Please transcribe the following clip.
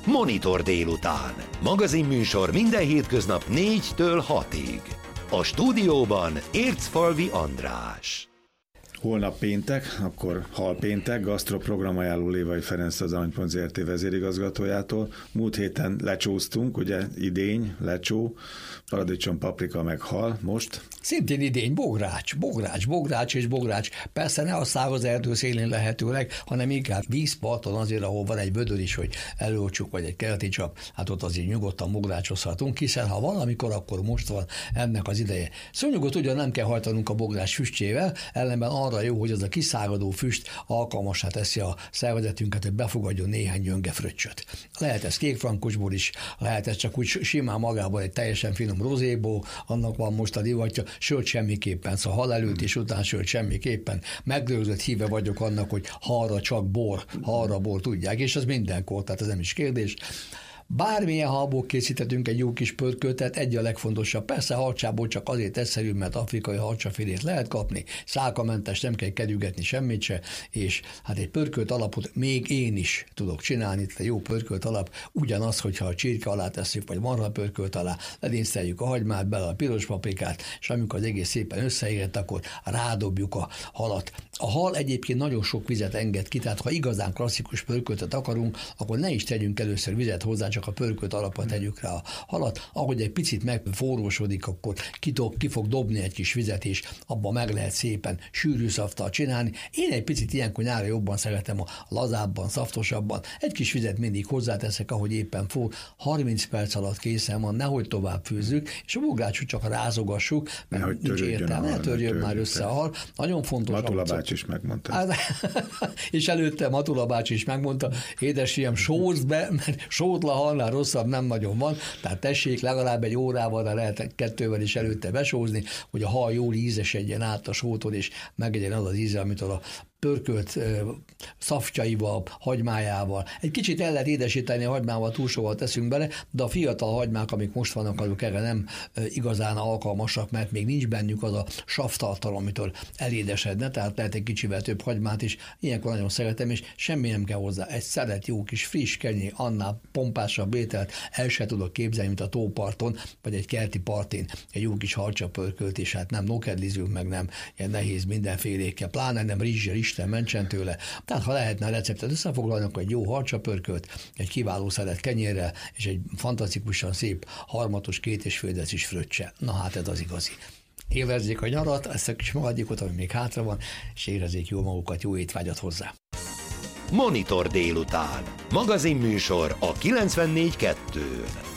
Monitor délután. Magazinműsor minden hétköznap 4-től 6-ig. A stúdióban Ércfalvi András. Holnap péntek, akkor halpéntek, gasztroprogramajánló Lévai Ferenc az Arany.hu Zrt. Vezérigazgatójától. Múlt héten lecsóztunk, ugye idény, lecsó, paradicsom, paprika meg hal, most? Szintén idény, bogrács. Persze ne a száraz erdő szélén lehetőleg, hanem inkább vízparton azért, ahol van egy vödör is, hogy előcsuk, vagy egy keleti csap, hát ott azért nyugodtan bográcsozhatunk, hiszen ha valamikor, akkor most van ennek az ideje. Szőnyogot ugyan nem kell hajtanunk a bogrács füstjével, ellenben arra jó, hogy az a kiszáradó füst alkalmassá teszi a szervezetünket, hogy befogadjon néhány gyönge fröccsöt. Lehet ez kékfrankosból is, lehet ez csak úgy simán magában egy teljesen finom rozéból, annak van most a divatja, sőt semmiképpen, szóval hal előtt és után sőt semmiképpen. Megrőzött híve vagyok annak, hogy halra csak bor, tudják, és ez mindenkor, tehát ez nem is kérdés. Bármilyen halból készíthetünk egy jó kis pörköltet, egy a legfontosabb. Persze halcsából csak azért egyszerű, mert afrikai halcsafilét lehet kapni, szálkamentes, nem kell kerülgetni semmit se, és hát egy pörkölt alapot még én is tudok csinálni, tehát egy jó pörkölt alap ugyanaz, hogyha a csirke alá tesszük, vagy marha pörkölt alá, ledénszeljük a hagymát, bele a piros paprikát, és amikor az egész szépen összeérett, akkor rádobjuk a halat. A hal egyébként nagyon sok vizet enged ki, tehát ha igazán klasszikus pörköltet akarunk, akkor ne is tegyünk először vizet hozzá, csak a pörkölt alapot tegyük rá a halat. Ahogy egy picit megforrósodik, akkor ki fog dobni egy kis vizet, és abban meg lehet szépen sűrű szaftal csinálni. Én egy picit ilyenkor nyára jobban szeretem a lazábban, szaftosabban. Egy kis vizet mindig hozzáteszek, ahogy éppen forr. 30 perc alatt készen van, nehogy tovább főzzük, és a bográcsot csak rázogassuk, mert nincs értelme, ne törjön már össze a hal. Nagyon fontos. Matula bácsi is megmondta. És előtte Matula bácsi is megmondta, édesfiam, sózd be, mert sótla halnál rosszabb nem nagyon van, tehát tessék legalább egy órával, de lehet 2-vel is előtte besózni, hogy a hal jól ízesedjen át a sóton, és megegyen az az íze, amitől a pörkölt szaftjaival, hagymájával. Egy kicsit el lehet édesíteni a hagymával, túl sokat teszünk bele, de a fiatal hagymák, amik most vannak, azok erre nem igazán alkalmasak, mert még nincs bennük az a savtartalom, amitől elédesedne, tehát lehet egy kicsivel több hagymát is. Ilyenkor nagyon szeretem, és semmi nem kell hozzá. Egy szelet jó kis friss kenyér, annál pompásabb ételt el se tudok képzelni, mint a tóparton, vagy egy kerti partén egy jó kis harcsapörkölt, és hát nem nokedlizünk, meg nem ilyen nehéz mindenfélékkel, pláne nem rizssel, Isten mentsen tőle. Tehát ha lehetne a receptet összefoglalni, akkor egy jó harcsapörkölt, egy kiváló szelet kenyérrel, és egy fantasztikusan szép harmatos 2,5 decis fröccse. Na hát ez az igazi. Élvezzék a nyarat, ezt a kis magadékot, ami még hátra van, és érezzék jól magukat, jó étvágyat hozzá. Monitor délután. Magazinműsor a 94.2-n.